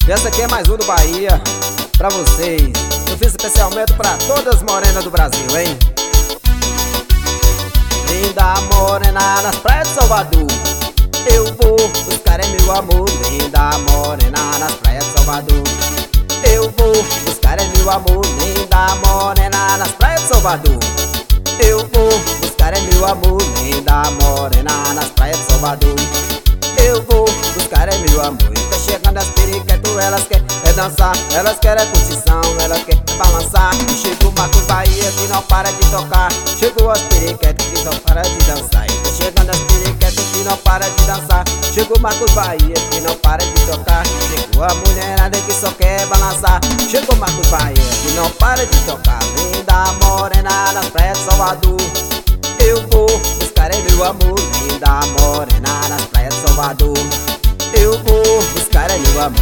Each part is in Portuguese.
Essa aqui é mais um do Bahia, pra vocês. Eu fiz especialmente pra todas as morenas do Brasil, hein? Linda morena nas praias de Salvador, eu vou buscar é meu amor. Linda morena nas praias de Salvador, eu vou buscar é meu amor. Linda morena nas praias de Salvador, eu vou buscar é meu amor. Linda morena nas praias de Salvador, eu vou buscar é meu amor. E tá chegando as periquetas, elas querem dançar, elas querem curtição, elas querem balançar. E chegou o Marcos Bahia que não para de tocar, chegou as periquetas que não para de dançar. E tá chegando as periquetas que não para de dançar, chegou o Marcos Bahia que não para de tocar. Chegou a mulherada que só quer balançar, chegou o Marcos Bahia que não para de tocar. Linda morena nas praias de Salvador, eu vou buscar é meu amor. Linda morena nas praias de Salvador, eu vou buscar é meu amor.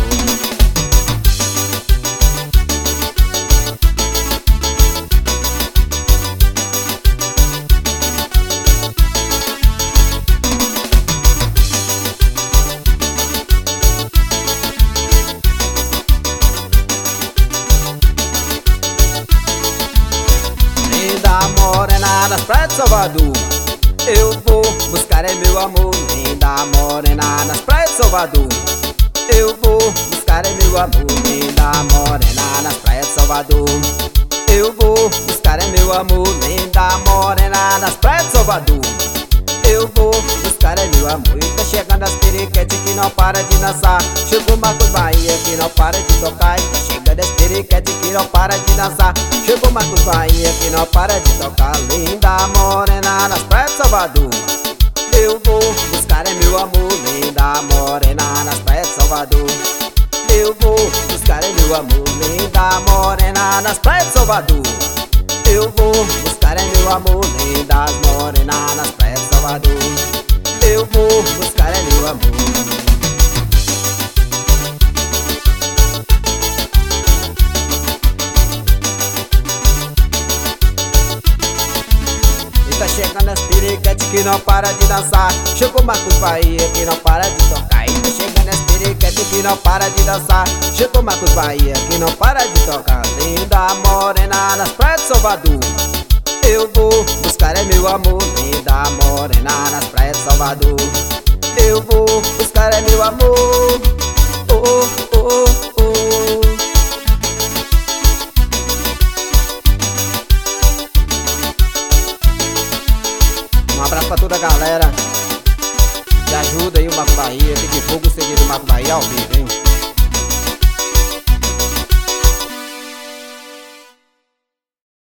Linda morena nas praias de Salvador, eu vou buscar é meu amor. Linda morena nas praias de Salvador, eu vou buscar é meu amor. Linda morena nas praias de Salvador, eu vou buscar é meu amor. Linda morena nas praias de Salvador, eu vou buscar é meu amor. E tá chegando as periquetes que não para de dançar, chegou o Marcos Bahia que não para de tocar. E tá chegando as periquetes que não para de dançar, chegou o Marcos Bahia que não para de tocar. Linda morena nas praias de Salvador, eu vou buscar é meu amor. Linda morena nas praias de Salvador, eu vou buscar é meu amor. Linda morena nas praias de Salvador, eu vou buscar é meu amor. Lindas morenas nas praias de Salvador, eu vou buscar é meu amor. Tá chegando as periquetes que não para de dançar, chegou o Marcos Bahia que não para de tocar. E tá chegando as periquetes que não para de dançar, chegou o Marcos Bahia que não para de tocar. Linda morena nas praias de Salvador, eu vou buscar é meu amor. Linda morena nas praias de Salvador, eu vou buscar é meu amor. Oh, oh, oh, oh. Um abraço pra toda a galera que ajuda aí o Marcos Bahia, que divulga o CD do Marcos Bahia ao vivo, hein?